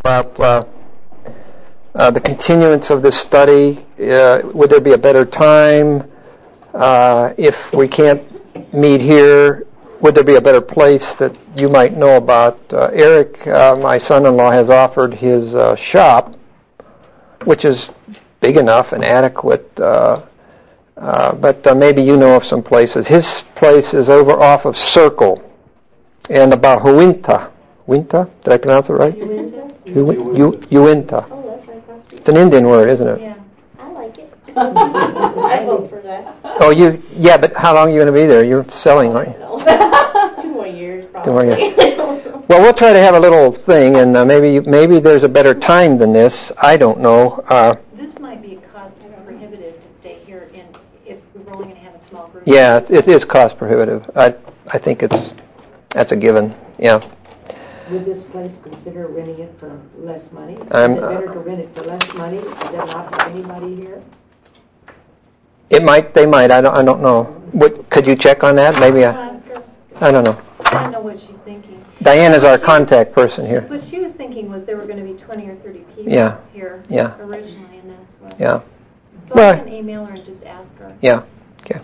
about the continuance of this study. Would there be a better time? If we can't meet here, would there be a better place that you might know about? Eric, my son-in-law, has offered his shop, which is big enough and adequate, but maybe you know of some places. His place is over off of Circle and about Uinta. Uinta? Did I pronounce it right? Uinta. Oh, that's right across the street. It's an Indian word, isn't it? Yeah, I like it. I vote for that. Oh, yeah, but how long are you going to be there? You're selling, aren't you? 2 more years, probably. 2 more years. Well, we'll try to have a little thing, and maybe there's a better time than this. I don't know. This might be cost prohibitive to stay here if we're only going to have a small group. Yeah, it is cost prohibitive. I think that's a given. Yeah. Would this place consider renting it for less money? Is it better to rent it for less money than not have anybody here? They might. I don't know. Could you check on that? Maybe I don't know. I don't know what she's thinking. Diane is our contact person here. What she was thinking was there were going to be 20 or 30 people here originally, and that's what. Yeah. So I can email her and just ask her. Yeah. Okay.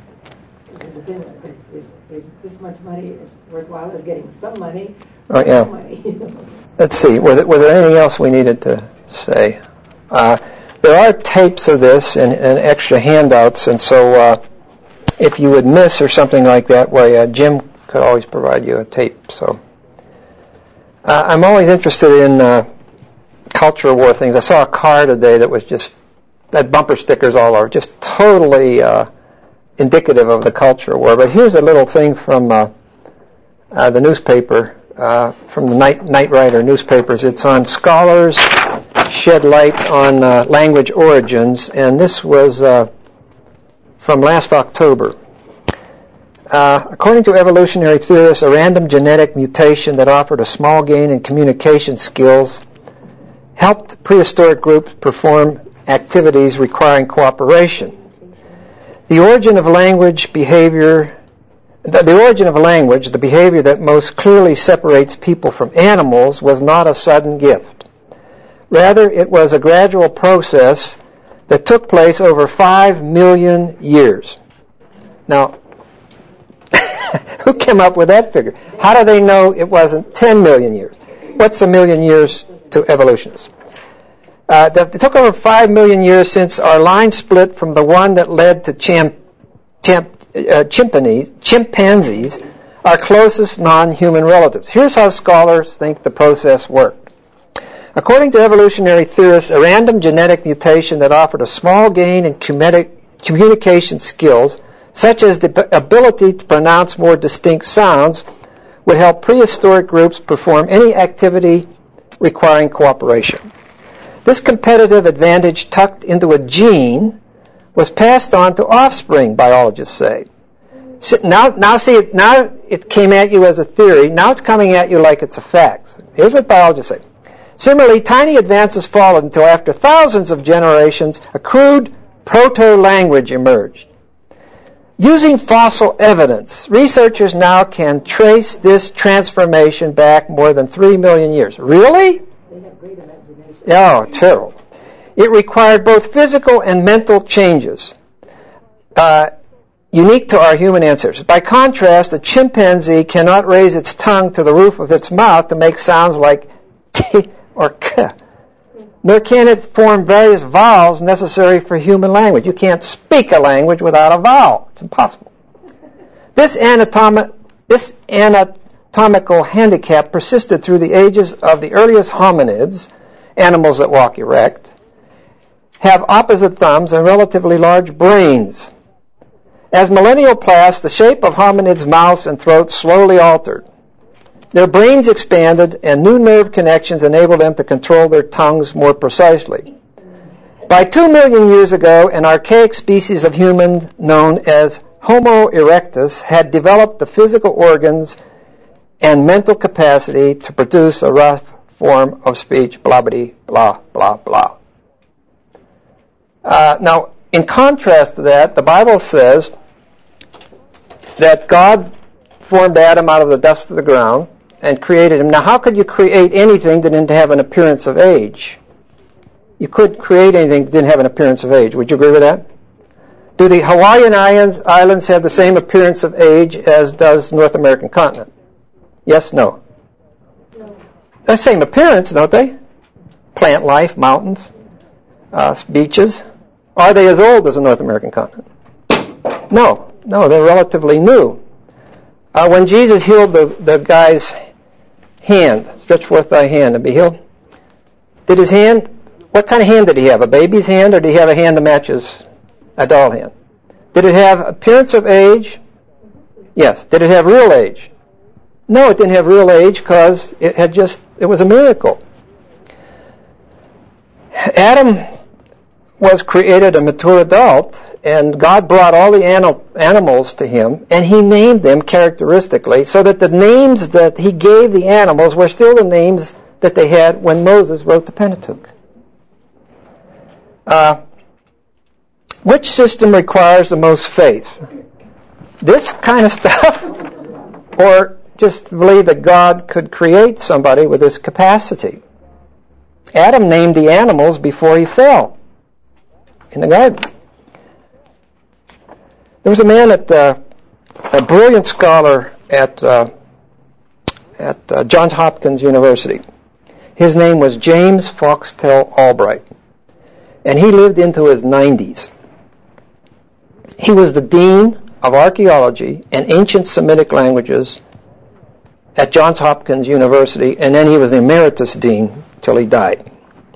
Is this much money is worthwhile as getting some money? Oh, yeah. Money. Let's see. Was there anything else we needed to say? There are tapes of this and extra handouts, and so if you would miss or something like that, Jim could always provide you a tape. So I'm always interested in culture war things. I saw a car today that was just had bumper stickers all over, just totally indicative of the culture war. But here's a little thing from the newspaper, from the Night Rider newspapers. It's on Scholars Shed Light on Language Origins, and this was from last October. According to evolutionary theorists, a random genetic mutation that offered a small gain in communication skills helped prehistoric groups perform activities requiring cooperation. The origin of language, the behavior that most clearly separates people from animals, was not a sudden gift. Rather, it was a gradual process that took place over 5 million years. Now, who came up with that figure? How do they know it wasn't 10 million years? What's a million years to evolutionists? It took over 5 million years since our line split from the one that led to chimpanzees, our closest non-human relatives. Here's how scholars think the process worked. According to evolutionary theorists, a random genetic mutation that offered a small gain in communication skills, such as the ability to pronounce more distinct sounds, would help prehistoric groups perform any activity requiring cooperation. This competitive advantage tucked into a gene was passed on to offspring, biologists say. Now it came at you as a theory. Now it's coming at you like it's a fact. Here's what biologists say. Similarly, tiny advances followed until after thousands of generations, a crude proto-language emerged. Using fossil evidence, researchers now can trace this transformation back more than 3 million years. Really? They have great imagination. Oh, terrible. It required both physical and mental changes, unique to our human ancestors. By contrast, a chimpanzee cannot raise its tongue to the roof of its mouth to make sounds like t or k, nor can it form various vowels necessary for human language. You can't speak a language without a vowel. It's impossible. This anatomical handicap persisted through the ages of the earliest hominids, animals that walk erect, have opposite thumbs and relatively large brains. As millennial passed, the shape of hominids' mouths and throats slowly altered. Their brains expanded, and new nerve connections enabled them to control their tongues more precisely. By 2 million years ago, an archaic species of human known as Homo erectus had developed the physical organs and mental capacity to produce a rough form of speech, blah, blah, blah, blah, blah. Now, in contrast to that, the Bible says that God formed Adam out of the dust of the ground and created him. Now, how could you create anything that didn't have an appearance of age? You couldn't create anything that didn't have an appearance of age. Would you agree with that? Do the Hawaiian Islands have the same appearance of age as does North American continent? Yes, no? No. The same appearance, don't they? Plant life, mountains, beaches. Are they as old as the North American continent? No, they're relatively new. When Jesus healed the guy's hand, stretch forth thy hand and be healed, did his hand, what kind of hand did he have? A baby's hand, or did he have a hand that matches a doll hand? Did it have appearance of age? Yes. Did it have real age? No, it didn't have real age because it was a miracle. Adam was created a mature adult, and God brought all the animals to him, and he named them characteristically so that the names that he gave the animals were still the names that they had when Moses wrote the Pentateuch. Which system requires the most faith? This kind of stuff, or just believe that God could create somebody with this capacity? Adam named the animals before he fell in the garden. There was a man a brilliant scholar at Johns Hopkins University. His name was James Foxtel Albright, and he lived into his 90s. He was the dean of archaeology and ancient Semitic languages at Johns Hopkins University, and then he was the emeritus dean till he died.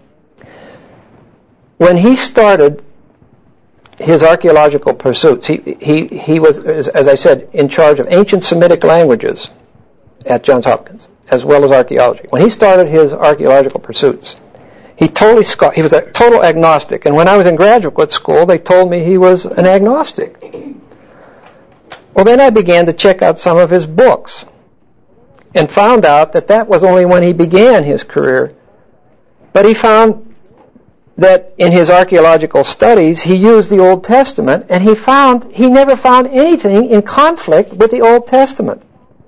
When he started his archaeological pursuits, he was, as I said, in charge of ancient Semitic languages at Johns Hopkins, as well as archaeology. When he started his archaeological pursuits, he was a total agnostic. And when I was in graduate school, they told me he was an agnostic. Well, then I began to check out some of his books and found out that was only when he began his career. But he found that in his archaeological studies, he used the Old Testament, and he never found anything in conflict with the Old Testament.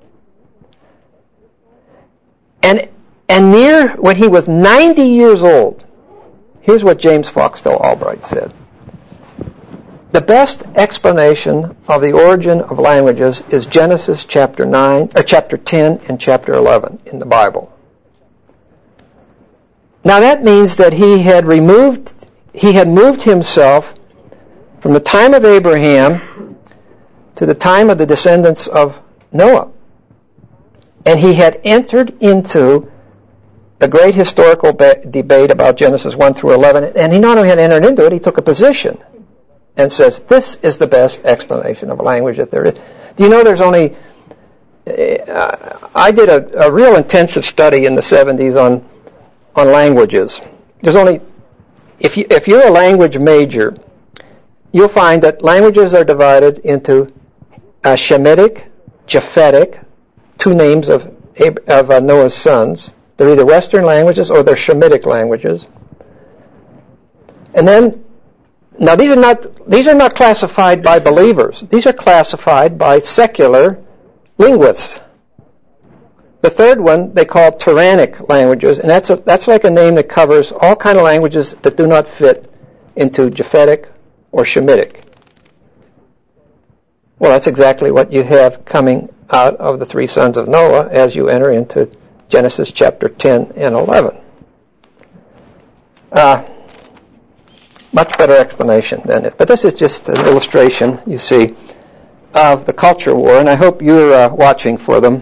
And near when he was 90 years old, here's what James Foxtel Albright said. The best explanation of the origin of languages is Genesis chapter 10 and chapter 11 in the Bible. Now that means that he had moved himself from the time of Abraham to the time of the descendants of Noah. And he had entered into the great historical debate about Genesis 1 through 11. And he not only had entered into it, he took a position and says, this is the best explanation of language that there is. Do you know there's only... I did a real intensive study in the 70s on languages. There's only... If you're a language major, you'll find that languages are divided into Shemitic, Japhetic, two names of Noah's sons. They're either Western languages or they're Shemitic languages. And then, now these are not classified by believers. These are classified by secular linguists. The third one they call Turanic languages, and that's like a name that covers all kind of languages that do not fit into Japhetic or Shemitic. Well, that's exactly what you have coming out of the three sons of Noah as you enter into Genesis chapter 10 and 11. Much better explanation than it. But this is just an illustration, you see, of the culture war, and I hope you're watching for them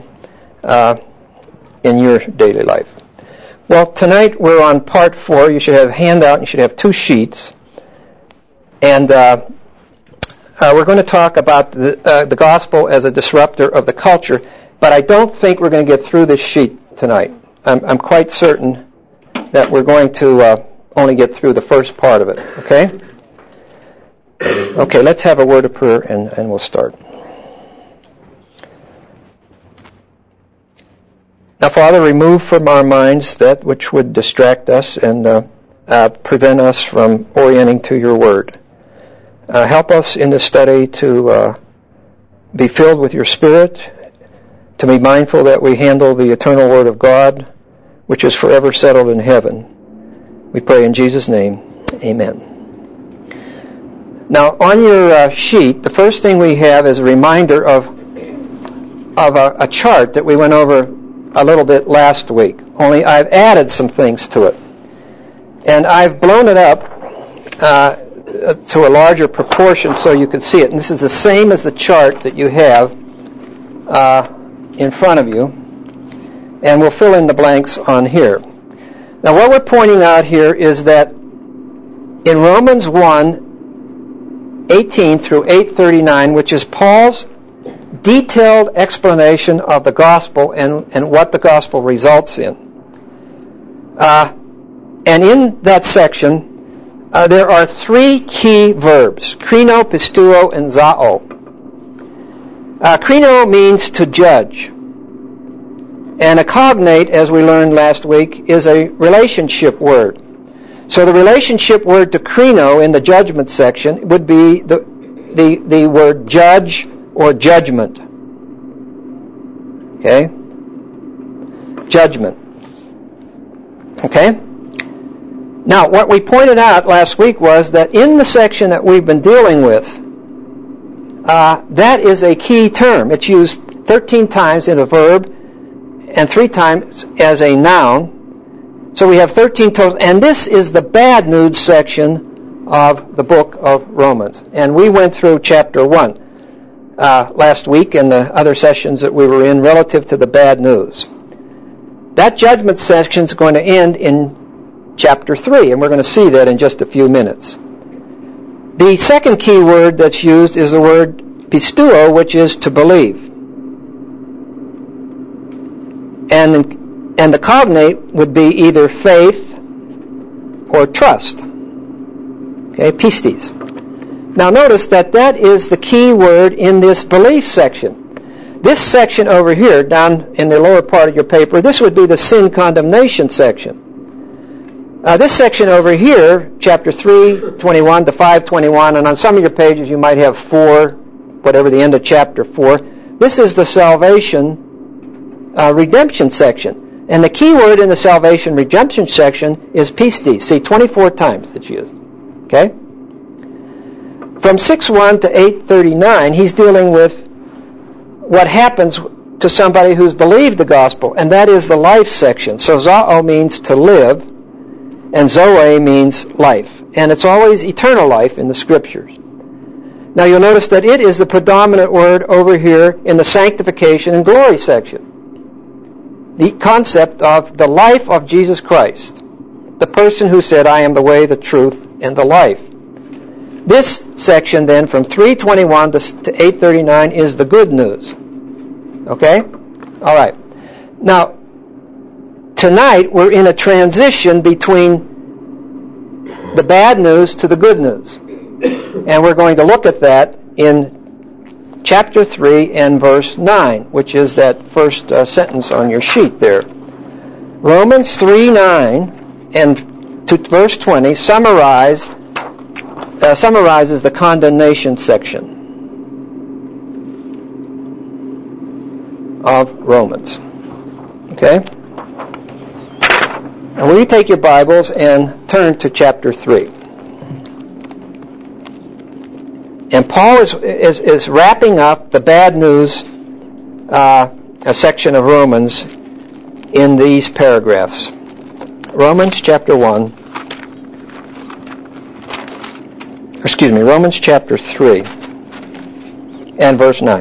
in your daily life. Well, tonight we're on part 4. You should have a handout, and you should have 2 sheets. And we're going to talk about the gospel as a disruptor of the culture, but I don't think we're going to get through this sheet tonight. I'm quite certain that we're going to only get through the first part of it, okay? Okay, let's have a word of prayer and we'll start. Now, Father, remove from our minds that which would distract us and prevent us from orienting to your word. Help us in this study to be filled with your Spirit to be mindful that we handle the eternal Word of God, which is forever settled in heaven. We pray in Jesus' name, amen. Now, on your sheet, the first thing we have is a reminder of a chart that we went over a little bit last week, only I've added some things to it. And I've blown it up to a larger proportion so you can see it. And this is the same as the chart that you have in front of you. And we'll fill in the blanks on here. Now what we're pointing out here is that in Romans 1:18 through 8:39, which is Paul's detailed explanation of the gospel and what the gospel results in. And in that section, there are three key verbs, krino, pisteuo, and zao. Krino means to judge. And a cognate, as we learned last week, is a relationship word. So the relationship word to krino in the judgment section would be the word judge or judgment. Okay? Judgment. Okay? Now, what we pointed out last week was that in the section that we've been dealing with, that is a key term. It's used 13 times in a verb and 3 times as a noun. So we have 13 total. And this is the bad news section of the book of Romans. And we went through chapter 1 last week and the other sessions that we were in relative to the bad news. That judgment section is going to end in chapter 3, and we're going to see that in just a few minutes. The second key word that's used is the word pisteuo, which is to believe. And the cognate would be either faith or trust. Okay, pistis. Now notice that is the key word in this belief section. This section over here, down in the lower part of your paper, this would be the sin condemnation section. This section over here, chapter 3:21 to 5:21, and on some of your pages you might have 4, whatever the end of chapter 4. This is the salvation redemption section. And the key word in the salvation redemption section is pistis. See, 24 times it's used. Okay? From 6:1 to 8:39, he's dealing with what happens to somebody who's believed the gospel, and that is the life section. So zao means to live, and zoe means life. And it's always eternal life in the Scriptures. Now you'll notice that it is the predominant word over here in the sanctification and glory section. The concept of the life of Jesus Christ. The person who said, I am the way, the truth, and the life. This section then from 3:21 to 8:39 is the good news. Okay? All right. Now, tonight we're in a transition between the bad news to the good news. And we're going to look at that in chapter 3 and verse 9, which is that first sentence on your sheet there. Romans 3:9 and to verse 20 summarizes the condemnation section of Romans. Okay? Now will you take your Bibles and turn to chapter 3. And Paul is wrapping up the bad news section of Romans in these paragraphs. Romans chapter 3 and verse 9.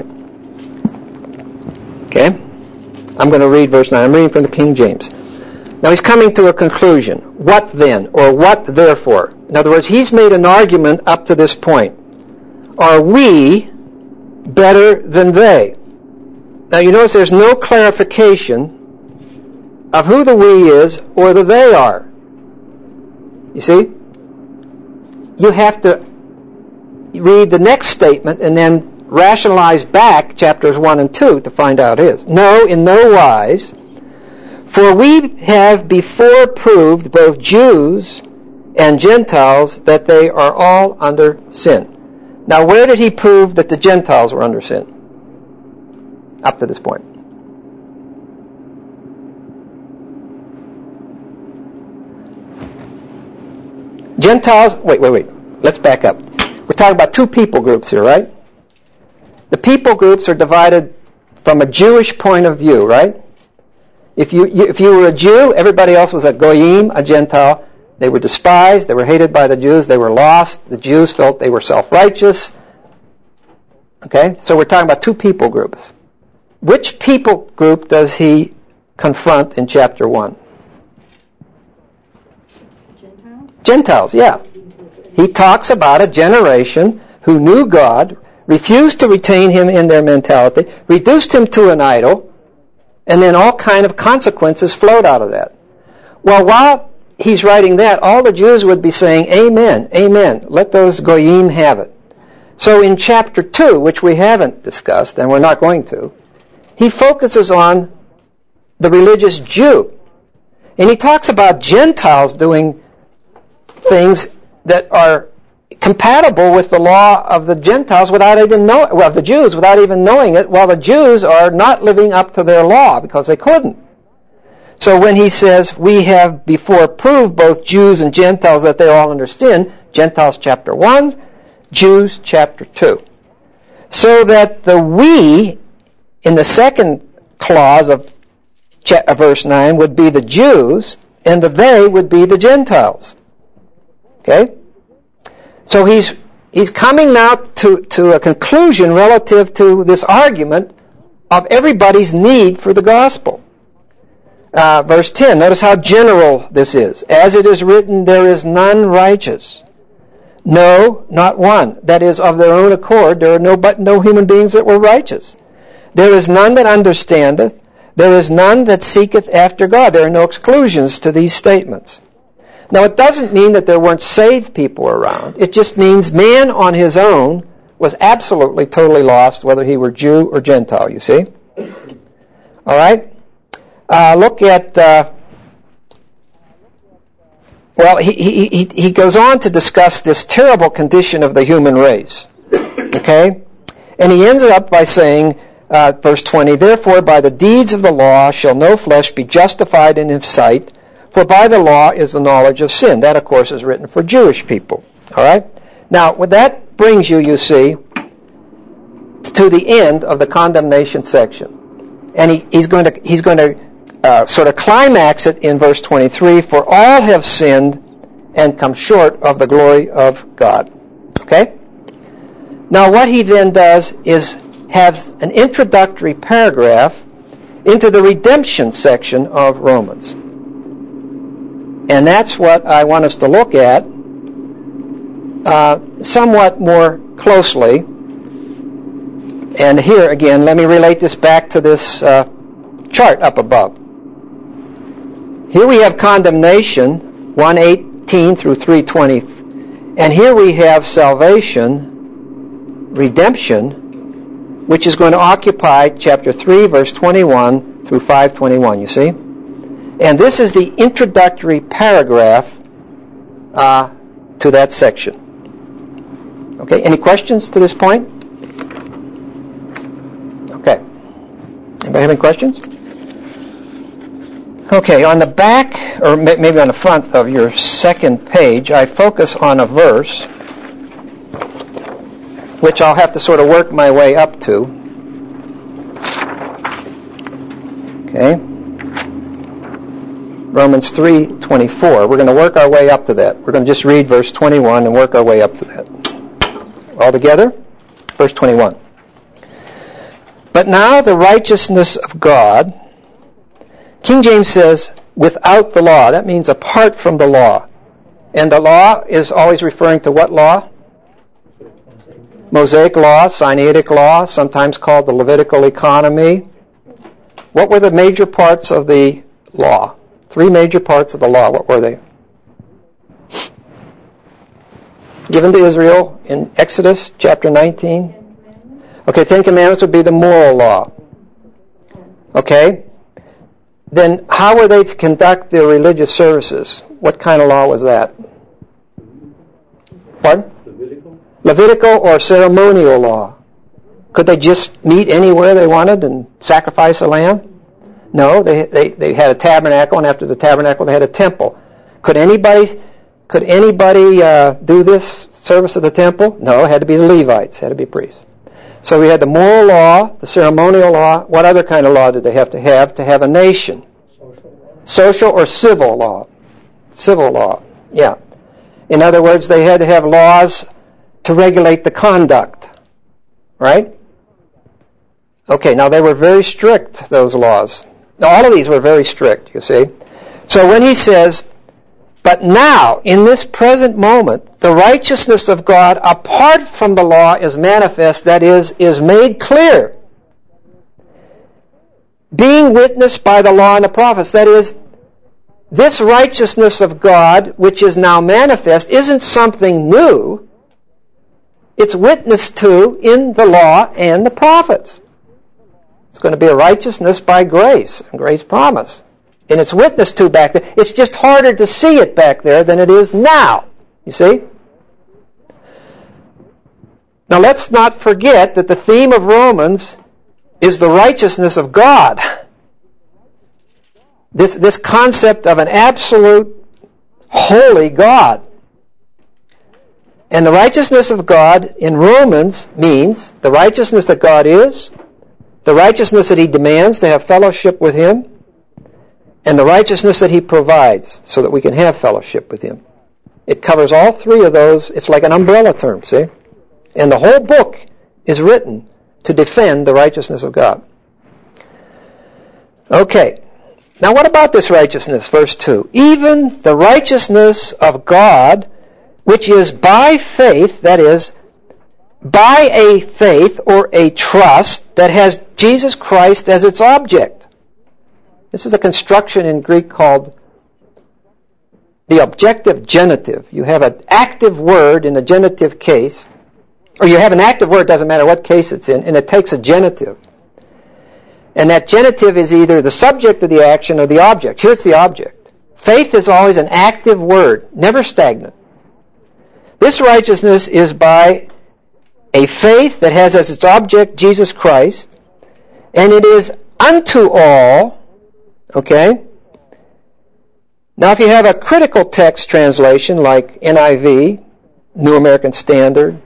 Okay? I'm going to read verse 9. I'm reading from the King James. Now he's coming to a conclusion. What then? Or what therefore? In other words, he's made an argument up to this point. Are we better than they? Now you notice there's no clarification of who the we is or the they are. You see? You have to read the next statement and then rationalize back chapters 1 and 2 to find out his. No, in no wise. For we have before proved, both Jews and Gentiles, that they are all under sin. Now, where did he prove that the Gentiles were under sin? Up to this point. Gentiles, wait. Let's back up. We're talking about two people groups here, right? The people groups are divided from a Jewish point of view, right? If you were a Jew, everybody else was a goyim, a Gentile. They were despised. They were hated by the Jews. They were lost. The Jews felt they were self-righteous. Okay? So we're talking about two people groups. Which people group does he confront in chapter 1? Gentiles, yeah. He talks about a generation who knew God, refused to retain him in their mentality, reduced him to an idol, and then all kind of consequences flowed out of that. Well, while he's writing that, all the Jews would be saying, Amen, amen. Let those goyim have it. So in chapter 2, which we haven't discussed, and we're not going to, he focuses on the religious Jew. And he talks about Gentiles doing things that are compatible with the law of the Gentiles without even knowing, well, the Jews without even knowing it, while the Jews are not living up to their law because they couldn't. So when he says, we have before proved both Jews and Gentiles that they all understand, Gentiles chapter 1, Jews chapter 2. So that the we in the second clause of verse 9 would be the Jews and the they would be the Gentiles. Okay? So he's coming now to a conclusion relative to this argument of everybody's need for the gospel. Verse 10, notice how general this is. As it is written, there is none righteous. No, not one. That is, of their own accord, there are no human beings that were righteous. There is none that understandeth. There is none that seeketh after God. There are no exclusions to these statements. Now, it doesn't mean that there weren't saved people around. It just means man on his own was absolutely, totally lost, whether he were Jew or Gentile, you see? All right? Look at, he goes on to discuss this terrible condition of the human race. Okay? And he ends up by saying, verse 20, therefore by the deeds of the law shall no flesh be justified in his sight, for by the law is the knowledge of sin. That, of course, is written for Jewish people. All right? Now, what that brings you, you see, to the end of the condemnation section. And he's going to sort of climax it in verse 23, for all have sinned and come short of the glory of God. Okay? Now, what he then does is have an introductory paragraph into the redemption section of Romans. And that's what I want us to look at somewhat more closely. And here again, let me relate this back to this chart up above. Here we have condemnation, 1:18 through 3:20. And here we have salvation, redemption, which is going to occupy chapter 3, verse 21 through 5:21, you see? And this is the introductory paragraph to that section. Okay, any questions to this point? Okay. Anybody have any questions? Okay, on the back, or maybe on the front of your second page, I focus on a verse which I'll have to sort of work my way up to. Okay. Romans 3:24. We're going to work our way up to that. We're going to just read verse 21 and work our way up to that. All together? Verse 21. But now the righteousness of God, King James says, without the law. That means apart from the law. And the law is always referring to what law? Mosaic law, Sinaitic law, sometimes called the Levitical economy. What were the major parts of the law? 3 major parts of the law. What were they? Given to Israel in Exodus chapter 19. Okay, 10 Commandments would be the moral law. Okay? Then how were they to conduct their religious services? What kind of law was that? Pardon? Levitical or ceremonial law. Could they just meet anywhere they wanted and sacrifice a lamb? No, they had a tabernacle, and after the tabernacle they had a temple. Could anybody Could anybody do this service of the temple? No, it had to be the Levites, had to be priests. So we had the moral law, the ceremonial law. What other kind of law did they have to have a nation? Social or civil law? Civil law, yeah. In other words, they had to have laws to regulate the conduct, right? Okay, now they were very strict, those laws. All of these were very strict, you see. So when he says, but now, in this present moment, the righteousness of God apart from the law is manifest, that is made clear, being witnessed by the law and the prophets. That is, this righteousness of God, which is now manifest, isn't something new. It's witnessed to in the law and the prophets. It's going to be a righteousness by grace, and grace promise. And it's witnessed to back there. It's just harder to see it back there than it is now. You see? Now let's not forget that the theme of Romans is the righteousness of God. This concept of an absolute holy God. And the righteousness of God in Romans means the righteousness that God is, the righteousness that He demands to have fellowship with Him, and the righteousness that He provides so that we can have fellowship with Him. It covers all three of those. It's like an umbrella term, see? And the whole book is written to defend the righteousness of God. Okay. Now what about this righteousness? Verse 2. Even the righteousness of God, which is by faith, that is, by a faith or a trust that has Jesus Christ as its object. This is a construction in Greek called the objective genitive. You have an active word in a genitive case, or you have an active word, doesn't matter what case it's in, and it takes a genitive. And that genitive is either the subject of the action or the object. Here's the object. Faith is always an active word, never stagnant. This righteousness is by a faith that has as its object Jesus Christ, and it is unto all, okay? Now if you have a critical text translation like NIV, New American Standard,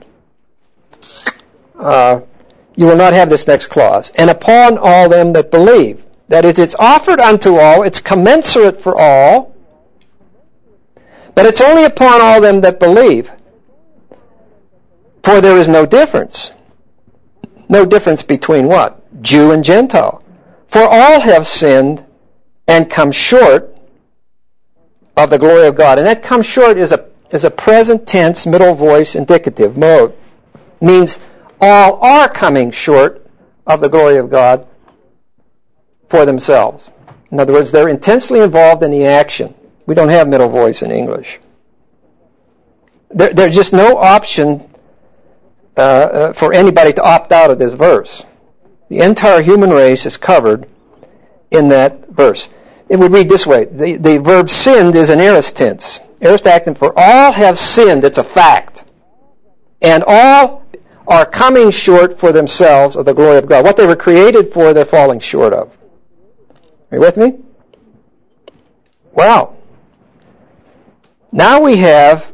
you will not have this next clause. And upon all them that believe. That is, it's offered unto all, it's commensurate for all, but it's only upon all them that believe. For there is no difference. No difference between what? Jew and Gentile. For all have sinned and come short of the glory of God. And that come short is a present tense, middle voice, indicative mode. Means all are coming short of the glory of God for themselves. In other words, they're intensely involved in the action. We don't have middle voice in English. There's just no option for anybody to opt out of this verse. The entire human race is covered in that verse. It would read this way. The verb sinned is an aorist tense. Aorist acting for all have sinned. It's a fact. And all are coming short for themselves of the glory of God. What they were created for, they're falling short of. Are you with me? Well, now we have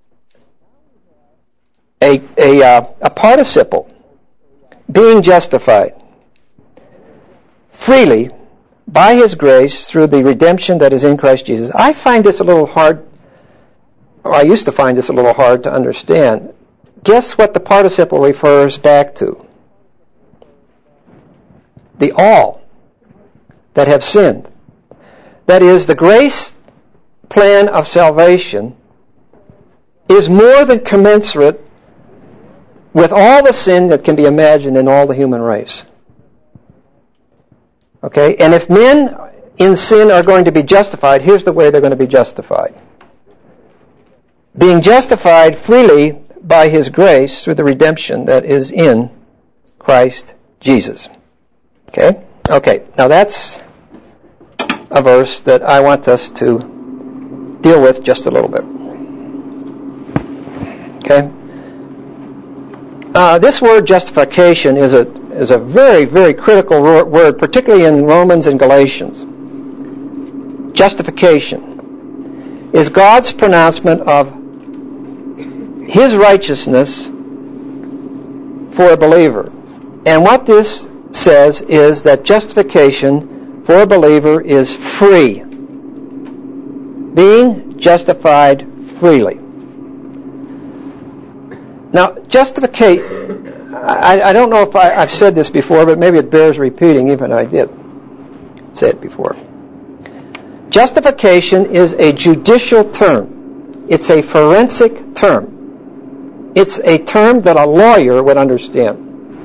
a participle, being justified freely by His grace through the redemption that is in Christ Jesus. I find this a little hard, or I used to find this a little hard to understand. Guess what the participle refers back to? The all that have sinned. That is, the grace plan of salvation is more than commensurate with all the sin that can be imagined in all the human race. Okay? And if men in sin are going to be justified, here's the way they're going to be justified. Being justified freely by His grace through the redemption that is in Christ Jesus. Okay? Okay, now that's a verse that I want us to deal with just a little bit. Okay? This word justification is a very, very critical word, particularly in Romans and Galatians. Justification. is God's pronouncement of His righteousness for a believer. And what this says is that justification for a believer is free. Being justified freely. Now, justification, I don't know if I've said this before, but maybe it bears repeating, even I did say it before. Justification is a judicial term. It's a forensic term. It's a term that a lawyer would understand.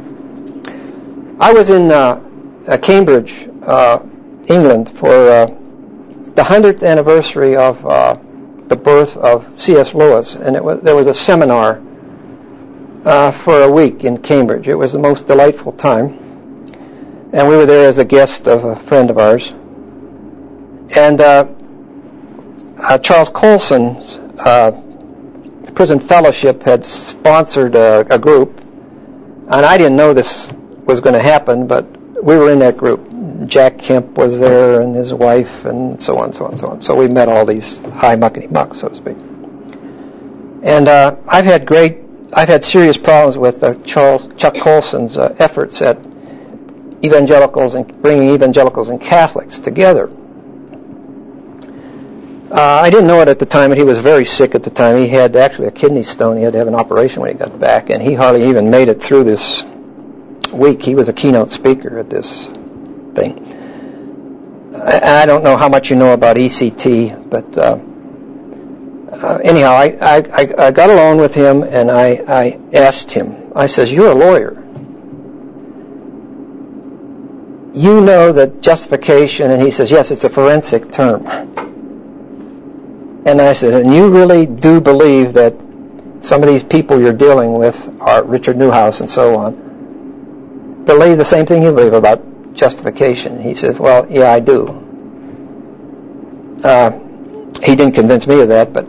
I was in Cambridge, England, for the 100th anniversary of the birth of C.S. Lewis, and there was a seminar for a week in Cambridge. It was the most delightful time, and we were there as a guest of a friend of ours. And Charles Colson's Prison Fellowship had sponsored a group, and I didn't know this was going to happen, but we were in that group. Jack Kemp was there and his wife, and so on, so on, so on. So we met all these high muckety-muck, so to speak. And I've had serious problems with Chuck Colson's efforts at evangelicals and bringing evangelicals and Catholics together. I didn't know it at the time, but he was very sick at the time. He had actually a kidney stone. He had to have an operation when he got back, and he hardly even made it through this week. He was a keynote speaker at this thing. I don't know how much you know about ECT, but anyhow, I got alone with him, and I asked him, I says, "You're a lawyer. You know that justification," and he says, "Yes, it's a forensic term." And I said, "And you really do believe that some of these people you're dealing with are Richard Newhouse and so on, believe the same thing you believe about justification?" He says, "Well, yeah, I do." He didn't convince me of that, but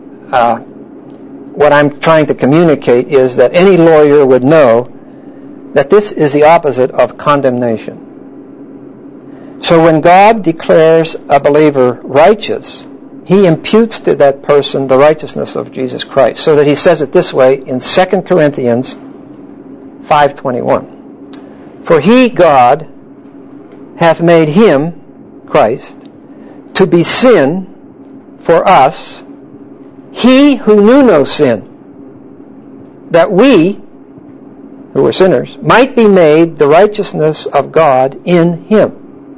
what I'm trying to communicate is that any lawyer would know that this is the opposite of condemnation. So when God declares a believer righteous, He imputes to that person the righteousness of Jesus Christ, so that He says it this way in 2 Corinthians 5:21. "For He, God, hath made Him, Christ, to be sin for us, He who knew no sin, that we, who were sinners, might be made the righteousness of God in Him."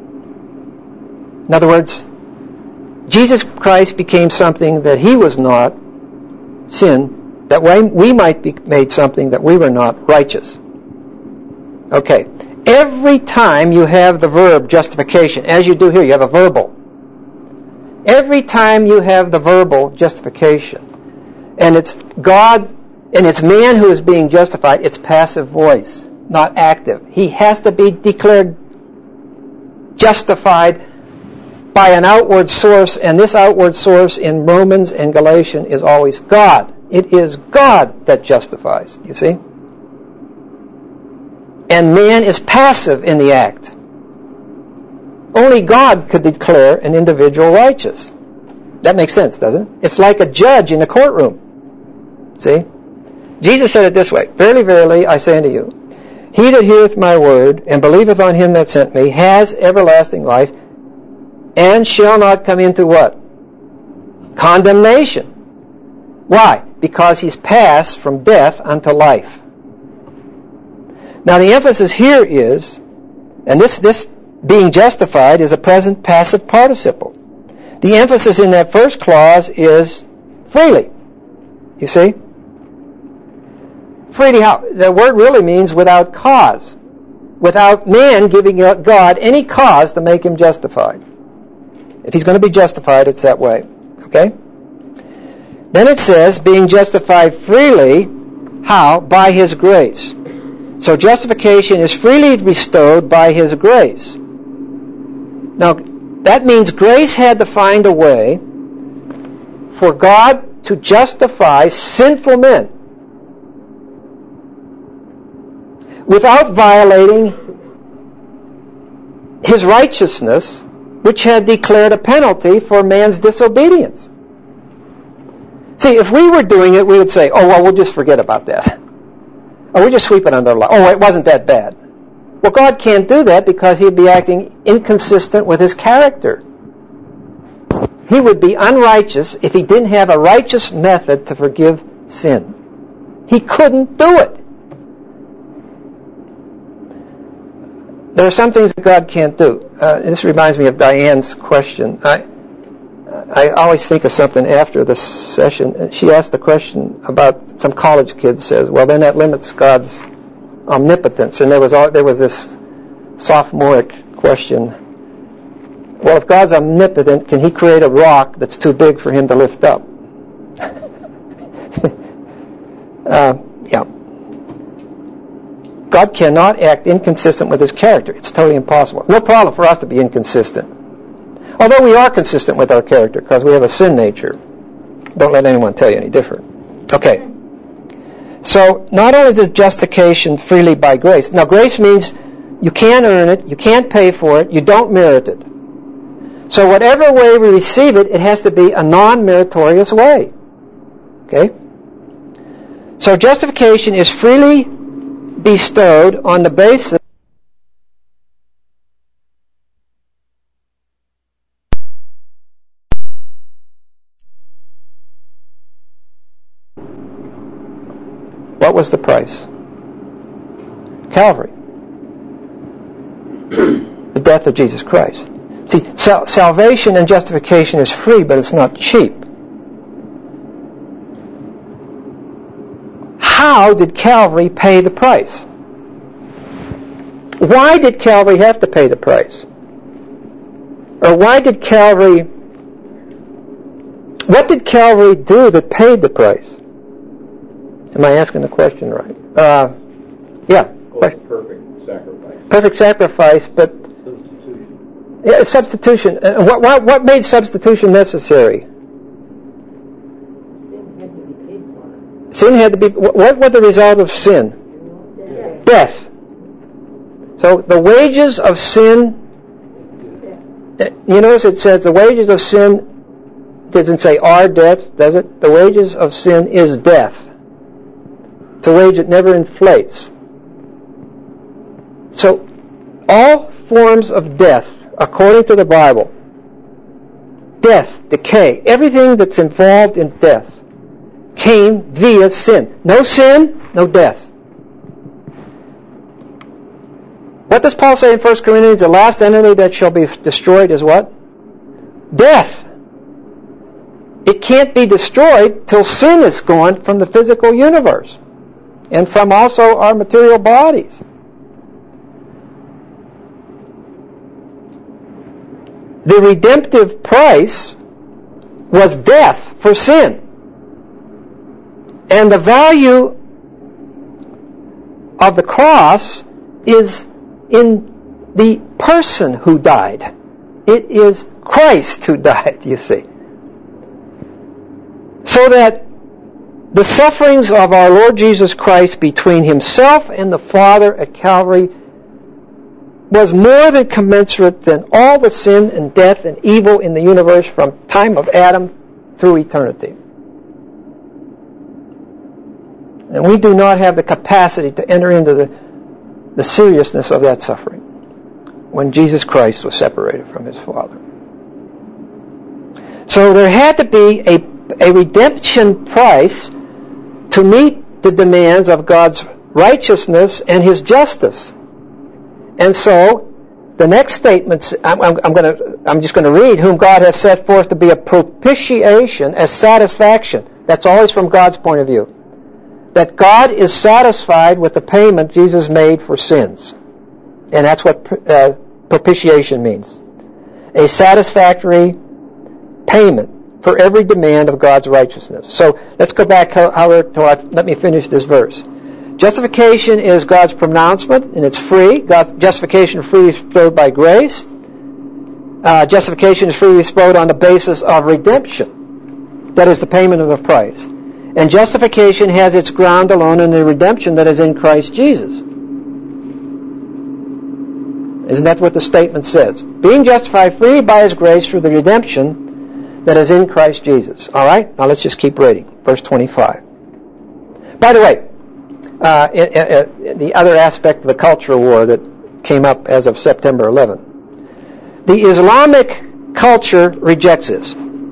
In other words, Jesus Christ became something that He was not, sin, that we might be made something that we were not, righteous. Okay. Every time you have the verb justification, as you do here, you have a verbal. Every time you have the verbal justification, and it's God, and it's man who is being justified, it's passive voice, not active. He has to be declared justified by an outward source, and this outward source in Romans and Galatians is always God. It is God that justifies, you see? And man is passive in the act. Only God could declare an individual righteous. That makes sense, doesn't it? It's like a judge in a courtroom. See? Jesus said it this way, "Verily, verily, I say unto you, he that heareth my word, and believeth on him that sent me, has everlasting life, and shall not come into" what? Condemnation. Why? Because he's passed from death unto life. Now the emphasis here is, and this being justified is a present passive participle. The emphasis in that first clause is freely. You see? Freely how? The word really means without cause. Without man giving God any cause to make him justified. If he's going to be justified, it's that way. Okay? Then it says, being justified freely, how? By His grace. So justification is freely bestowed by His grace. Now, that means grace had to find a way for God to justify sinful men without violating His righteousness, which had declared a penalty for man's disobedience. See, if we were doing it, we would say, oh, well, we'll just forget about that. Or we'll just sweep it under the rug. Oh, it wasn't that bad. Well, God can't do that because he'd be acting inconsistent with his character. He would be unrighteous if he didn't have a righteous method to forgive sin. He couldn't do it. There are some things that God can't do. This reminds me of Diane's question. I always think of something after the session. She asked the question about some college kid says, well, then that limits God's omnipotence. And there was this sophomoric question. Well, if God's omnipotent, can he create a rock that's too big for him to lift up? Yeah. God cannot act inconsistent with his character. It's totally impossible. No problem for us to be inconsistent. Although we are consistent with our character because we have a sin nature. Don't let anyone tell you any different. Okay. So, not only is justification freely by grace. Now, grace means you can't earn it, you can't pay for it, you don't merit it. So, whatever way we receive it, it has to be a non-meritorious way. Okay? So, justification is freely bestowed on the basis what was the price? Calvary. The death of Jesus Christ. See, salvation and justification is free, but it's not cheap. How did Calvary pay the price? Why did Calvary have to pay the price? Or what did Calvary do that paid the price? Am I asking the question right? Yeah. Perfect sacrifice. Perfect sacrifice, but Substitution. Yeah, substitution. What made substitution necessary? Sin had to be. What was the result of sin? Death. So the wages of sin. You notice it says the wages of sin. Doesn't say are death, does it? The wages of sin is death. It's a wage that never inflates. So all forms of death, according to the Bible, death, decay, everything that's involved in death came via sin. No sin, no death. What does Paul say in 1 Corinthians? The last enemy that shall be destroyed is what? Death. It can't be destroyed till sin is gone from the physical universe and from also our material bodies. The redemptive price was death for sin. And the value of the cross is in the person who died. It is Christ who died, you see. So that the sufferings of our Lord Jesus Christ between himself and the Father at Calvary was more than commensurate than all the sin and death and evil in the universe from time of Adam through eternity. And we do not have the capacity to enter into the seriousness of that suffering when Jesus Christ was separated from his Father. So there had to be a redemption price to meet the demands of God's righteousness and his justice. And so the next statement, I'm just going to read, whom God has set forth to be a propitiation as satisfaction. That's always from God's point of view. That God is satisfied with the payment Jesus made for sins. And that's what propitiation means. A satisfactory payment for every demand of God's righteousness. So let's go back, let me finish this verse. Justification is God's pronouncement, and it's free. God's justification is freely bestowed by grace. Justification is freely bestowed on the basis of redemption. That is the payment of a price. And justification has its ground alone in the redemption that is in Christ Jesus. Isn't that what the statement says? Being justified freely by his grace through the redemption that is in Christ Jesus. All right? Now let's just keep reading. verse 25. By the way, the other aspect of the cultural war that came up as of September 11th, the Islamic culture rejects this.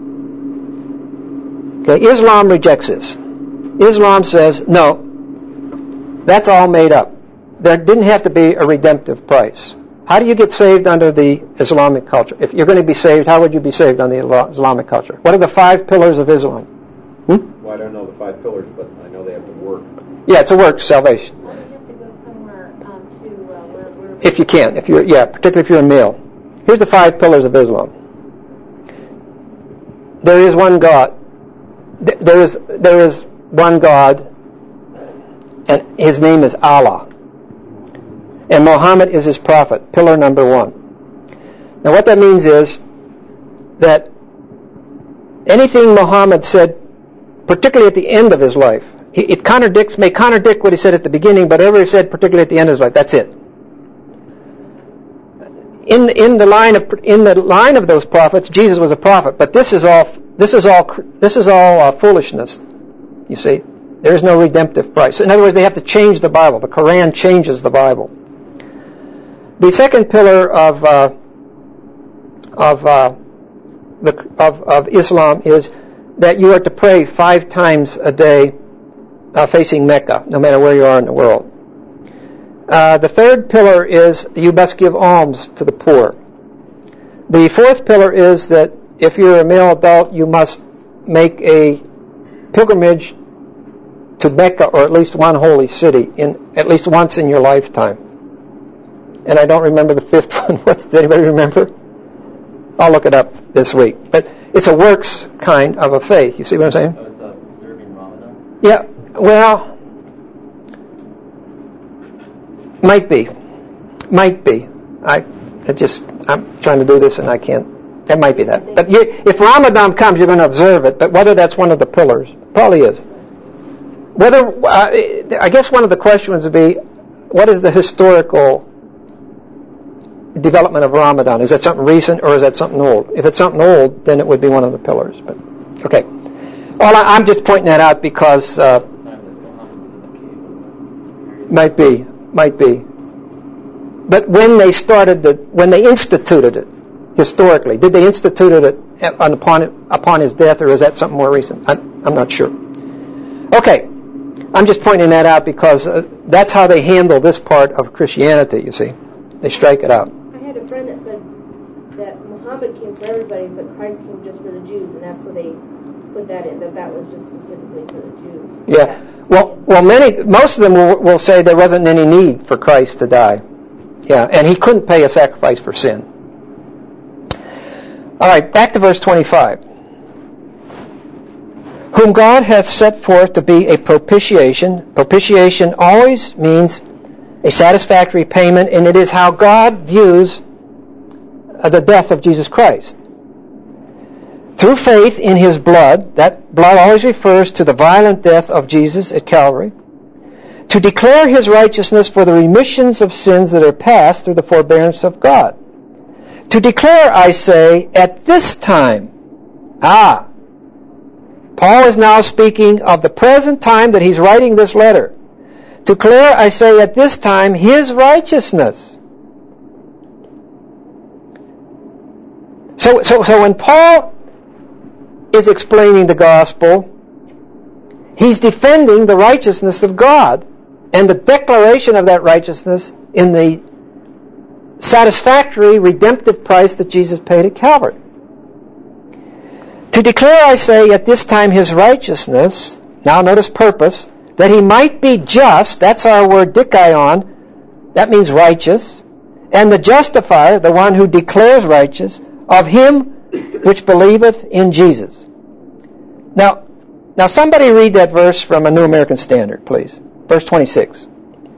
Okay, Islam rejects this. Islam says, no, that's all made up. There didn't have to be a redemptive price. How do you get saved under the Islamic culture? If you're going to be saved, how would you be saved under the Islamic culture? What are the 5 pillars of Islam? Well, I don't know the 5 pillars, but I know they have to work. Yeah, it's a work, salvation. Well, you have to go somewhere where If you can, particularly if you're a male. Here's the 5 pillars of Islam. There is one God. There is one God, and His name is Allah. And Muhammad is His prophet, pillar number 1. Now what that means is that anything Muhammad said, particularly at the end of his life, it may contradict what he said at the beginning, but whatever he said, particularly at the end of his life, that's it. In the line of those prophets, Jesus was a prophet, but this is all foolishness. You see, there is no redemptive price. In other words, they have to change the Bible. The Quran changes the Bible. The second pillar of Islam is that you are to pray 5 times a day facing Mecca, no matter where you are in the world. The third pillar is you must give alms to the poor. The fourth pillar is that if you're a male adult, you must make a pilgrimage to Mecca or at least one holy city at least once in your lifetime. And I don't remember the 5th one. Does anybody remember? I'll look it up this week. But it's a works kind of a faith. You see what I'm saying? So it's observing Ramadan? Yeah. Well, might be. I'm trying to do this and I can't. That might be that. But if Ramadan comes, you're going to observe it. But whether that's one of the pillars, probably is. I guess one of the questions would be, what is the historical development of Ramadan? Is that something recent or is that something old? If it's something old, then it would be one of the pillars. But okay. I'm just pointing that out because might be. But when they instituted it, historically, did they institute it upon his death, or is that something more recent? I'm not sure. Okay, I'm just pointing that out because that's how they handle this part of Christianity. You see, they strike it out. I had a friend that said that Muhammad came for everybody, but Christ came just for the Jews, and that's where they put that in, that was just specifically for the Jews. Yeah. Well, most of them will say there wasn't any need for Christ to die. Yeah, and He couldn't pay a sacrifice for sin. All right, back to verse 25. Whom God hath set forth to be a propitiation. Propitiation always means a satisfactory payment, and it is how God views the death of Jesus Christ. Through faith in His blood, that blood always refers to the violent death of Jesus at Calvary, to declare His righteousness for the remissions of sins that are past through the forbearance of God. To declare, I say, at this time. Paul is now speaking of the present time that he's writing this letter. To declare, I say, at this time, His righteousness. So when Paul is explaining the gospel, he's defending the righteousness of God and the declaration of that righteousness in the satisfactory redemptive price that Jesus paid at Calvary. To declare, I say, at this time His righteousness, now notice purpose, that He might be just, that's our word dikaion, that means righteous, and the justifier, the one who declares righteous, of him which believeth in Jesus. Now somebody read that verse from a New American Standard, please. Verse 26.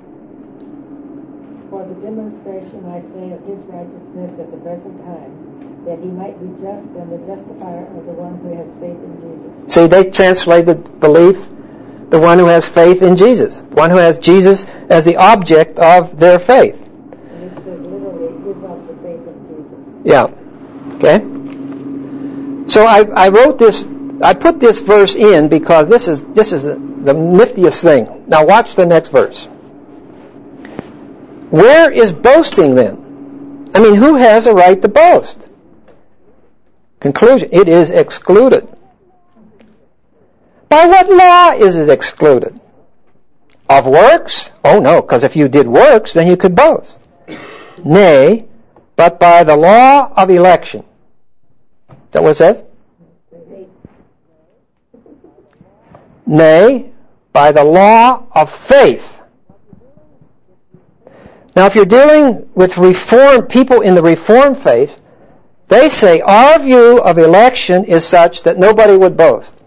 For the demonstration, I say, of His righteousness at the present time, that He might be just and the justifier of the one who has faith in Jesus. See, they translated belief, the one who has faith in Jesus, one who has Jesus as the object of their faith. And it says literally, is of the faith of Jesus. Yeah. Okay. So I wrote this I put this verse in because this is the niftiest thing. Now watch the next verse. Where is boasting then? I mean, who has a right to boast? Conclusion, it is excluded. By what law is it excluded? Of works? Oh no, because if you did works, then you could boast. Nay, but by the law of election. Is that what it says? Nay, by the law of faith. Now if you're dealing with people in the Reformed faith, they say our view of election is such that nobody would boast.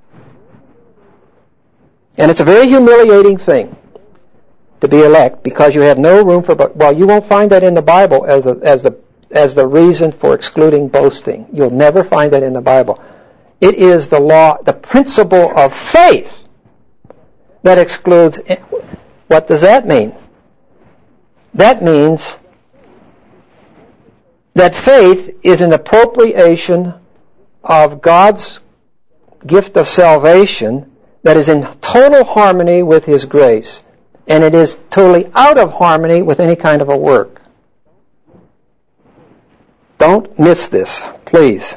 And it's a very humiliating thing to be elect because you have no room for well, you won't find that in the Bible as the reason for excluding boasting. You'll never find that in the Bible. It is the law, the principle of faith that excludes. What does that mean? That means that faith is an appropriation of God's gift of salvation that is in total harmony with His grace, and it is totally out of harmony with any kind of a work. Don't miss this, please.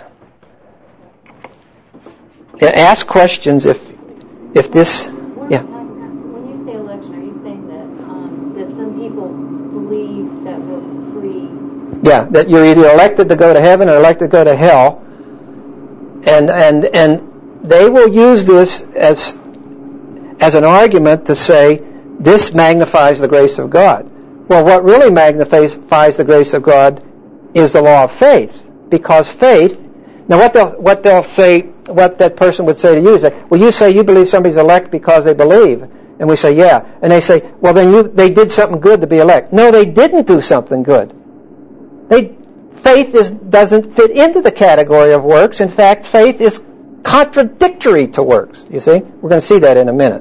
Ask questions if this. Yeah. When you say election, are you saying that some people believe that we're free? Yeah, that you're either elected to go to heaven or elected to go to hell, and they will use this as an argument to say this magnifies the grace of God. Well, what really magnifies the grace of God is the law of faith, because faith. Now, what they'll say, what that person would say to you is that, well, you say you believe somebody's elect because they believe, and we say, yeah, and they say, well, then they did something good to be elect. No, they didn't do something good. Faith doesn't fit into the category of works. In fact, faith is contradictory to works. You see, we're going to see that in a minute.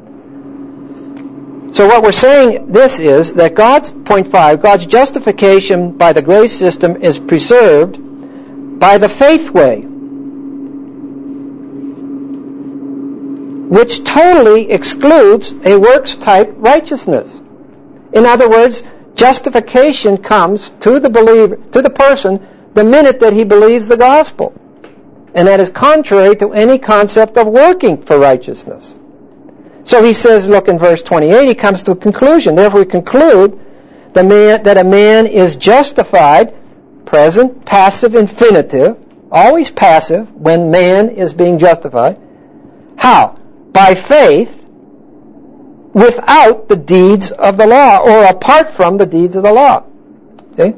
So what we're saying this is that point 5, God's justification by the grace system is preserved by the faith way, which totally excludes a works-type righteousness. In other words, justification comes to the person the minute that he believes the gospel. And that is contrary to any concept of working for righteousness. So he says, look in verse 28, he comes to a conclusion. Therefore we conclude that a man is justified, present, passive, infinitive, always passive when man is being justified. How? By faith, without the deeds of the law, or apart from the deeds of the law. See?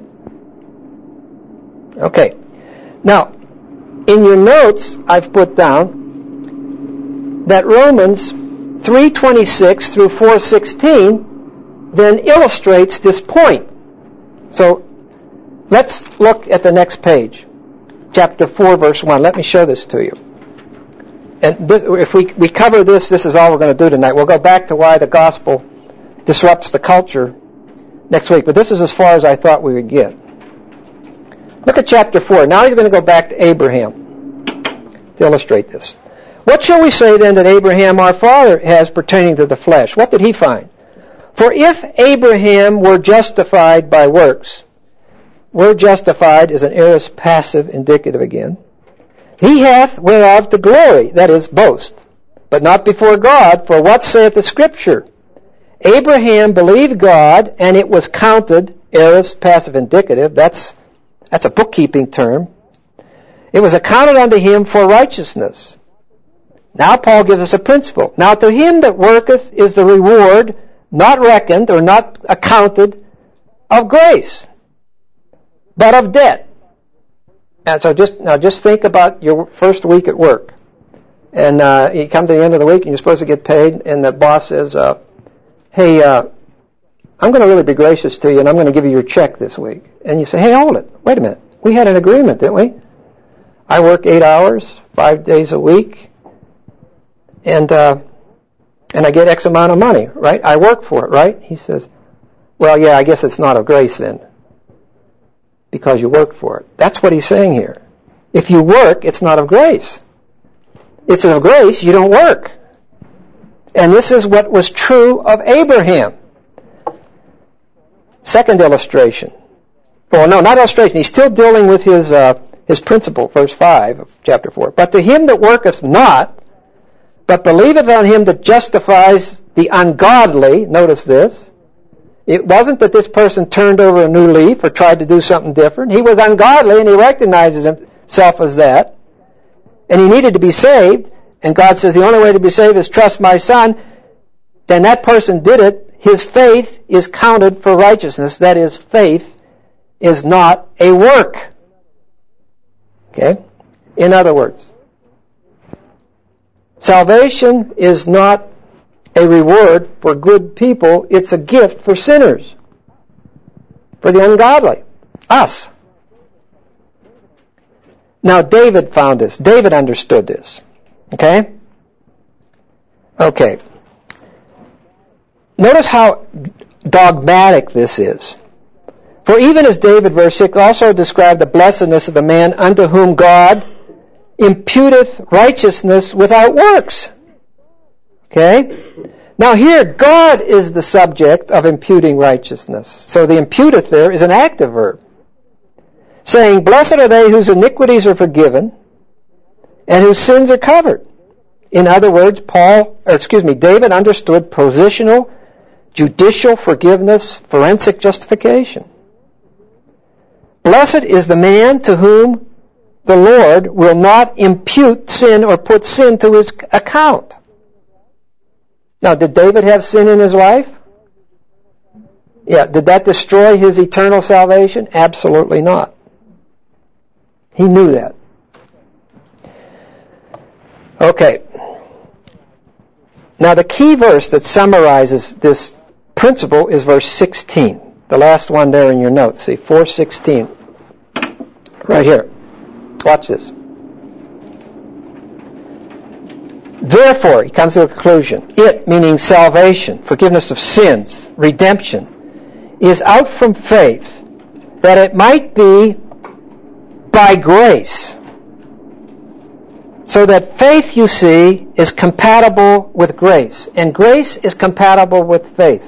Okay. Now, in your notes, I've put down that Romans 3:26 through 4:16 then illustrates this point. So, let's look at the next page. Chapter 4, verse 1. Let me show this to you. And if we cover this is all we're going to do tonight. We'll go back to why the gospel disrupts the culture next week. But this is as far as I thought we would get. Look at chapter 4. Now he's going to go back to Abraham to illustrate this. What shall we say then that Abraham our father has pertaining to the flesh? What did he find? For if Abraham were justified by works, word justified is an aorist passive indicative again. He hath whereof to glory, that is, boast, but not before God, for what saith the Scripture? Abraham believed God, and it was counted, aorist passive indicative, that's a bookkeeping term. It was accounted unto him for righteousness. Now Paul gives us a principle. Now to him that worketh is the reward not reckoned or not accounted of grace, but of debt. And so just think about your first week at work. And you come to the end of the week and you're supposed to get paid, and the boss says, hey, I'm going to really be gracious to you and I'm going to give you your check this week. And you say, hey, hold it. Wait a minute. We had an agreement, didn't we? I work 8 hours, 5 days a week, and I get X amount of money, right? I work for it, right? He says, well, yeah, I guess it's not of grace then, because you work for it. That's what he's saying here. If you work, it's not of grace. it's of grace, you don't work. And this is what was true of Abraham. Second illustration. Well, no, not illustration. He's still dealing with his principle, verse 5 of chapter 4. But to him that worketh not, but believeth on him that justifies the ungodly, notice this, it wasn't that this person turned over a new leaf or tried to do something different. He was ungodly and he recognizes himself as that. And he needed to be saved. And God says the only way to be saved is trust my Son. Then that person did it. His faith is counted for righteousness. That is, faith is not a work. Okay? In other words, salvation is not a reward for good people. It's a gift for sinners. For the ungodly. Us. Now David found this. David understood this. Okay? Okay. Notice how dogmatic this is. For even as David, verse 6, also described the blessedness of the man unto whom God imputeth righteousness without works. Okay? Now here, God is the subject of imputing righteousness. So the imputeth there is an active verb. Saying, blessed are they whose iniquities are forgiven and whose sins are covered. In other words, David understood positional, judicial forgiveness, forensic justification. Blessed is the man to whom the Lord will not impute sin or put sin to his account. Now, did David have sin in his life? Yeah. Did that destroy his eternal salvation? Absolutely not. He knew that. Okay. Now, the key verse that summarizes this principle is verse 16. The last one there in your notes. See, 4:16. Right here. Watch this. Therefore, he comes to a conclusion. It, meaning salvation, forgiveness of sins, redemption, is out from faith, that it might be by grace. So that faith, you see, is compatible with grace. And grace is compatible with faith.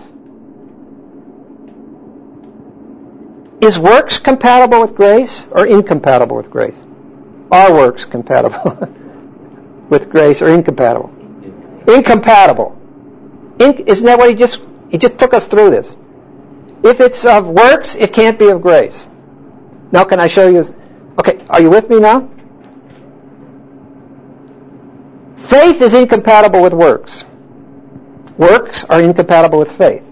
Is works compatible with grace or incompatible with grace? Are works compatible with grace or incompatible? Incompatible. Isn't that what he just took us through this? If it's of works, it can't be of grace. Now can I show you? Okay, are you with me now? Faith is incompatible with works. Works are incompatible with faith.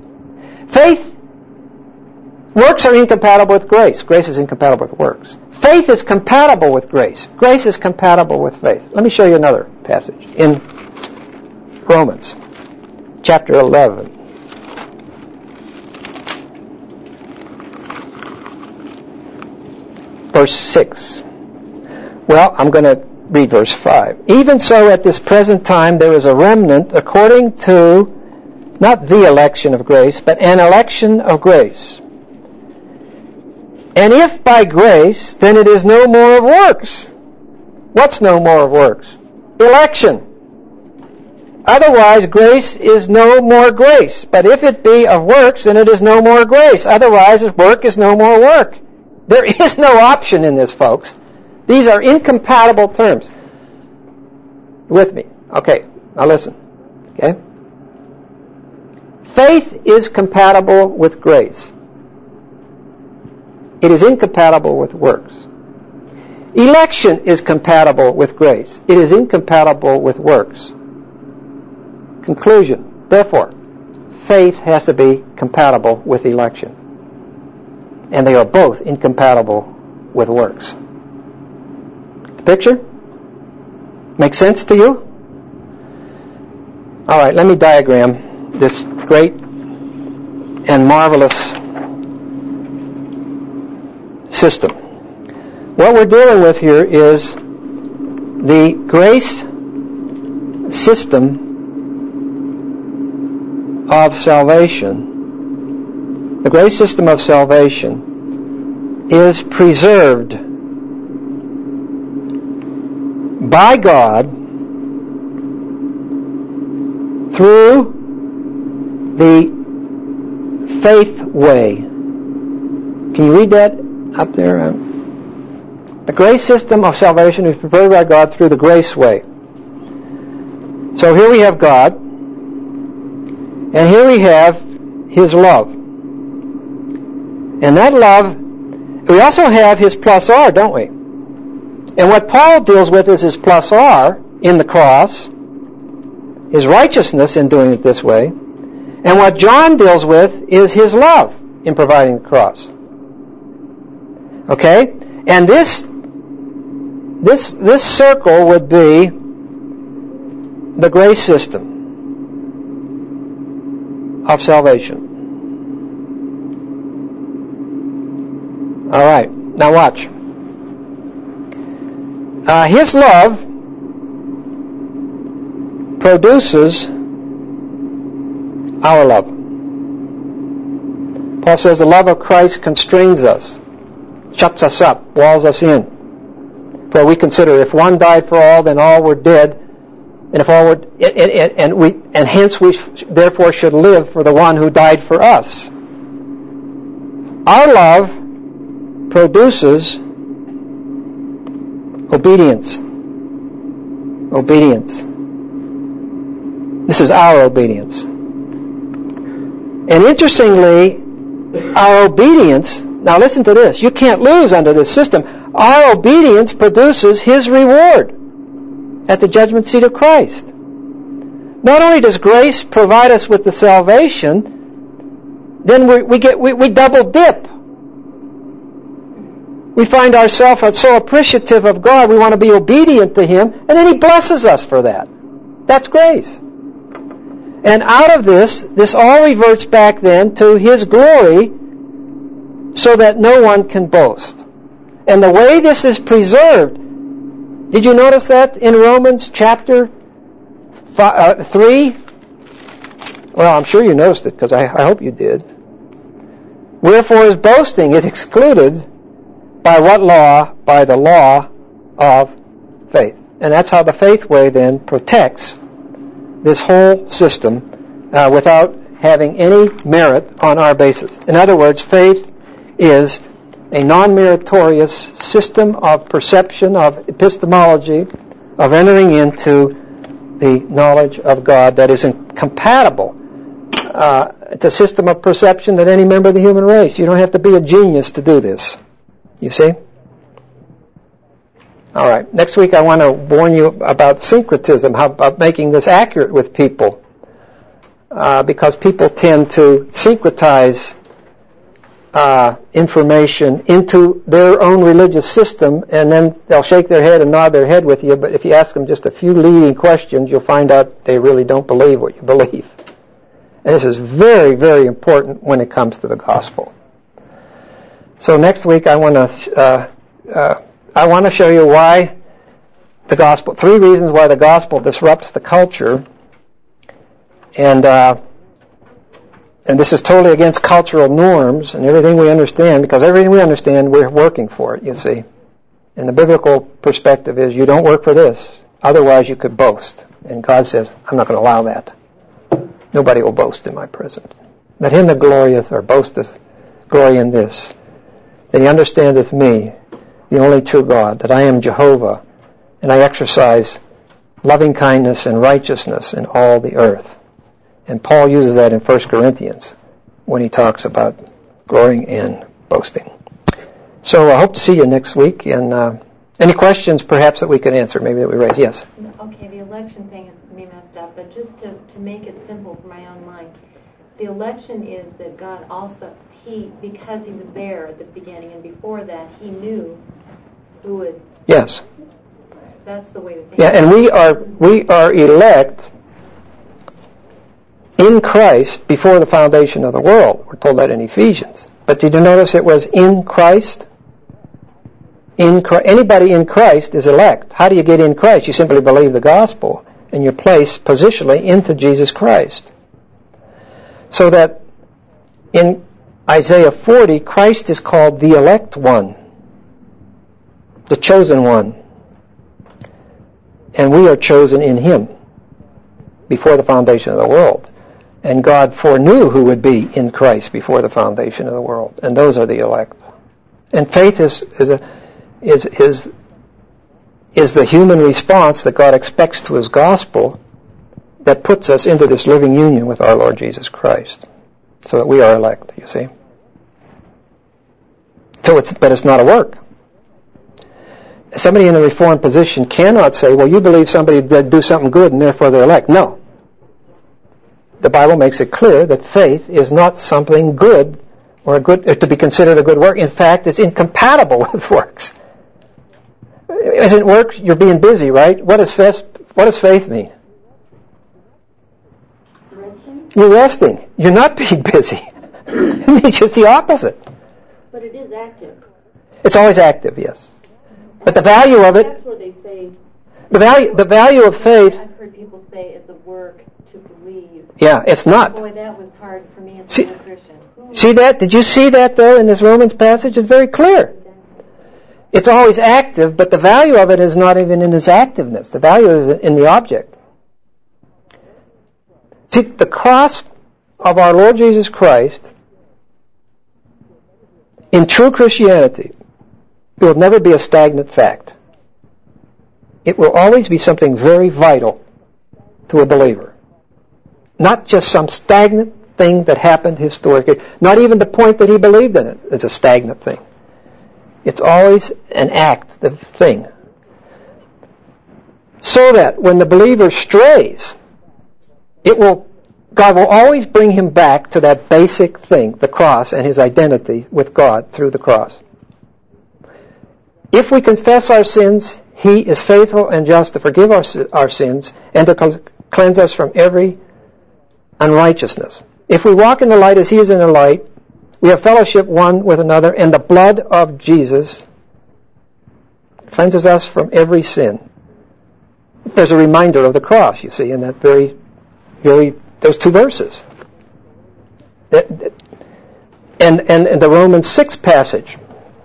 Works are incompatible with grace. Grace is incompatible with works. Faith is compatible with grace. Grace is compatible with faith. Let me show you another passage in Romans chapter 11. Verse 6. Well, I'm going to read verse 5. Even so, at this present time, there is a remnant according to, not the election of grace, but an election of grace. And if by grace, then it is no more of works. What's no more of works? Election. Otherwise, grace is no more grace. But if it be of works, then it is no more grace. Otherwise, work is no more work. There is no option in this, folks. These are incompatible terms. With me. Okay, now listen. Okay? Faith is compatible with grace. It is incompatible with works. Election is compatible with grace. It is incompatible with works. Conclusion. Therefore, faith has to be compatible with election. And they are both incompatible with works. The picture? Make sense to you? All right, let me diagram this great and marvelous system. What we're dealing with here is the grace system of salvation. The grace system of salvation is preserved by God through the faith way. Can you read that up there? The grace system of salvation is prepared by God through the grace way. So here we have God, and here we have His love. And that love, we also have His plus R, don't we? And what Paul deals with is His plus R in the cross, His righteousness in doing it this way, and what John deals with is His love in providing the cross. Okay? And this circle would be the grace system of salvation. All right, now watch. His love produces our love. Paul says the love of Christ constrains us, shuts us up, walls us in. For we consider if one died for all, then all were dead, and if all were, and hence we therefore should live for the one who died for us. Our love produces obedience. Obedience. This is our obedience. And interestingly, our obedience, now listen to this, you can't lose under this system. Our obedience produces His reward at the judgment seat of Christ. Not only does grace provide us with the salvation, then we double dip. We find ourselves so appreciative of God, we want to be obedient to Him, and then He blesses us for that. That's grace. And out of this all reverts back then to His glory so that no one can boast. And the way this is preserved, did you notice that in Romans chapter 3? Well, I'm sure you noticed it because I hope you did. Wherefore is boasting is excluded by what law? By the law of faith. And that's how the faith way then protects this whole system without having any merit on our basis. In other words, faith is a non-meritorious system of perception, of epistemology, of entering into the knowledge of God that is incompatible. It's a system of perception that any member of the human race. You don't have to be a genius to do this. You see? All right. Next week I want to warn you about syncretism, about making this accurate with people. Because people tend to syncretize information into their own religious system, and then they'll shake their head and nod their head with you, but if you ask them just a few leading questions, you'll find out they really don't believe what you believe. And this is very, very important when it comes to the gospel. So next week I want to show you why the gospel, 3 reasons why the gospel disrupts the culture, and this is totally against cultural norms and everything we understand, because everything we understand, we're working for it, you see. And the biblical perspective is you don't work for this, otherwise you could boast. And God says, I'm not going to allow that. Nobody will boast in my presence. Let him that glorieth or boasteth glory in this, that he understandeth me, the only true God, that I am Jehovah, and I exercise loving kindness and righteousness in all the earth. And Paul uses that in 1 Corinthians when he talks about glorying and boasting. So I hope to see you next week. And any questions perhaps that we could answer, maybe that we raise? Yes? Okay, the election thing is me messed up, but just to make it simple for my own mind, the election is that God also, because he was there at the beginning and before that, he knew who would... Yes. That's the way to think. Yeah, and we are elect in Christ before the foundation of the world. We're told that in Ephesians. But did you notice it was in Christ? Anybody in Christ is elect. How do you get in Christ? You simply believe the gospel, and you're placed positionally into Jesus Christ. So that in Isaiah 40, Christ is called the elect one, the chosen one. And we are chosen in him. before the foundation of the world. And God foreknew who would be in Christ before the foundation of the world. And those are the elect. And faith is the human response that God expects to His gospel that puts us into this living union with our Lord Jesus Christ. So that we are elect, you see. But it's not a work. Somebody in a Reformed position cannot say, well, you believe somebody did do something good and therefore they're elect. No. The Bible makes it clear that faith is not something good or to be considered a good work. In fact, it's incompatible with works. Isn't work? You're being busy, right? What does faith mean? Resting? You're resting. You're not being busy. It means just the opposite. But it is active. It's always active, yes. But the value of it, That's where they say, the value of faith, I've heard people say it's a work to believe. yeah, it's not. Boy, that was hard for me as a new Christian. See that? Did you see that though in this Romans passage? It's very clear. It's always active, but the value of it is not even in its activeness. The value is in the object. See, the cross of our Lord Jesus Christ, in true Christianity, it will never be a stagnant fact. It will always be something very vital to a believer. Not just some stagnant thing that happened historically. Not even the point that he believed in it is a stagnant thing. It's always an active thing. So that when the believer strays, God will always bring him back to that basic thing, the cross and his identity with God through the cross. If we confess our sins, He is faithful and just to forgive our sins and to cleanse us from every unrighteousness. If we walk in the light as He is in the light, we have fellowship one with another, and the blood of Jesus cleanses us from every sin. There's a reminder of the cross, you see, in that those two verses. And the Romans 6 passage.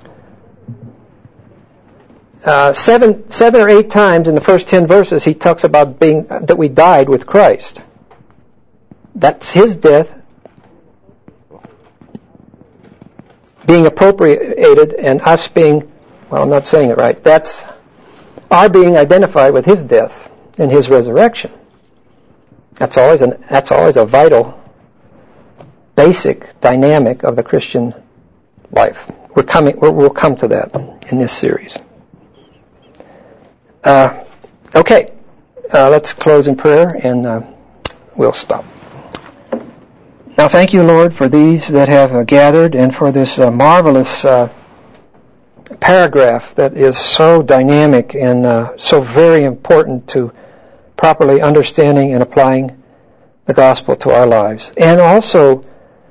7 or 8 times in the first 10 verses he talks about that we died with Christ. That's His death being appropriated and us being, well, I'm not saying it right, that's our being identified with His death and His resurrection. That's always a vital, basic dynamic of the Christian life. We'll come to that in this series. Okay, let's close in prayer and we'll stop. Now thank you, Lord, for these that have gathered and for this marvelous paragraph that is so dynamic and so very important to properly understanding and applying the gospel to our lives. And also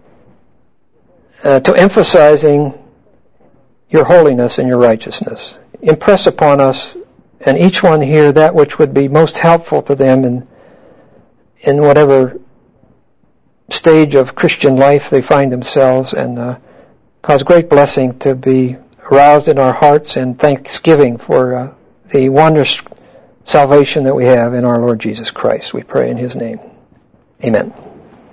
to emphasizing your holiness and your righteousness. Impress upon us and each one here that which would be most helpful to them in whatever stage of Christian life they find themselves, and cause great blessing to be aroused in our hearts and thanksgiving for the wondrous salvation that we have in our Lord Jesus Christ. We pray in His name. Amen.